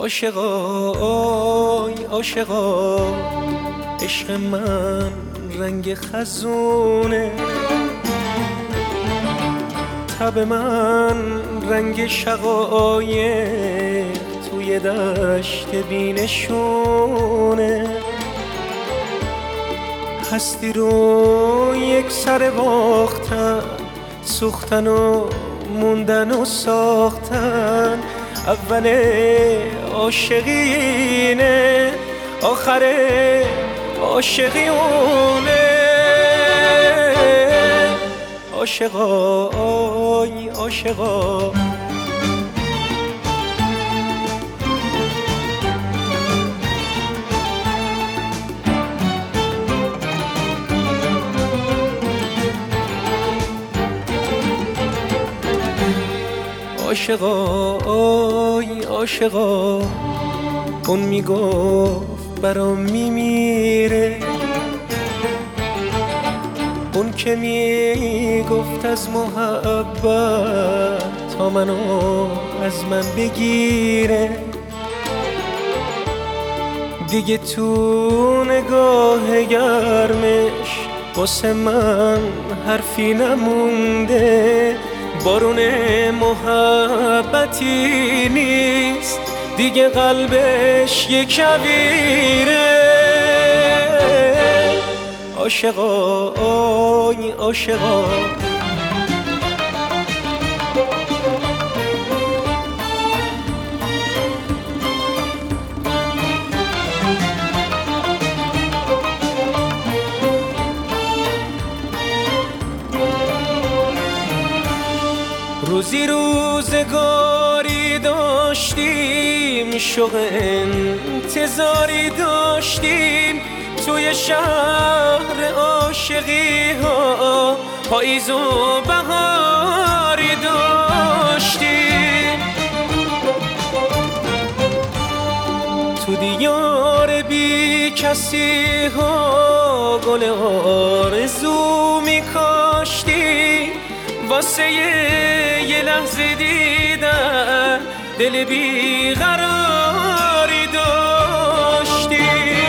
عاشقای عاشقا، عشق من رنگ خزونه، تب من رنگ شقایق توی دشت بینشونه. هستی رو یک سر باختن، سوختن و موندن و ساختن. اول عاشقینه، آخر عاشقیونه. عاشقای عاشقا، عاشقای عاشقا. اون میگفت برام میمیره، اون که میگفت از محبت تا منو از من بگیره. دیگه تو نگاه گرمش واسه من حرفی نمونده. بارون محبتی نیست دیگه، قلبش یک کویره. عاشقای عاشقا، روزی روزگاری داشتیم، شوق انتظاری داشتیم. توی شهر عاشقی ها پاییز و بهاری داشتیم. تو دیار بی کسی ها گل آرزو می کاشتیم. واسه یه لحظه دیدن دل بیقراری داشتی.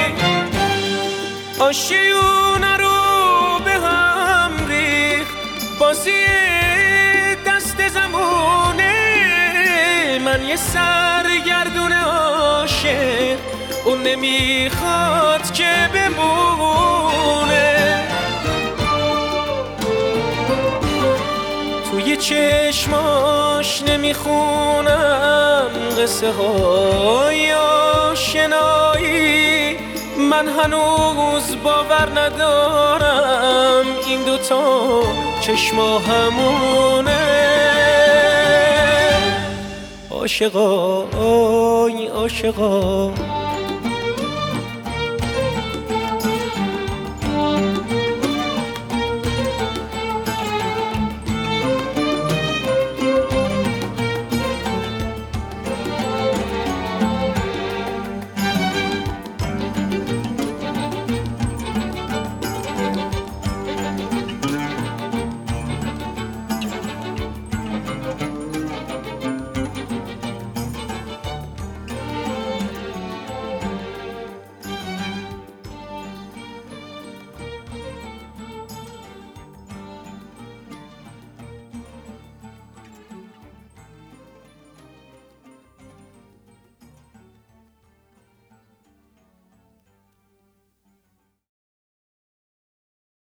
آشیونه رو به هم ریخت بازی دست زمونه. من یه سرگردون عاشق، اون نمیخواد که بمونه. توی چشماش نمیخونم قصه های آشنایی. من هنوز باور ندارم این دوتا چشما همونه. عاشقای عاشقا،